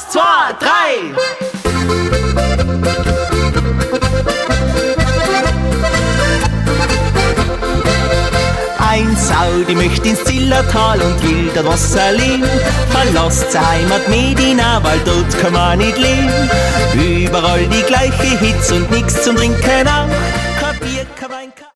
zwei, drei. Ein Sau, die möchte ins Zillertal und will dort Wasser leben. Verlasst seine Heimat Medina, weil dort kann man nicht leben. Überall die gleiche Hitze und nix zum Trinken auch.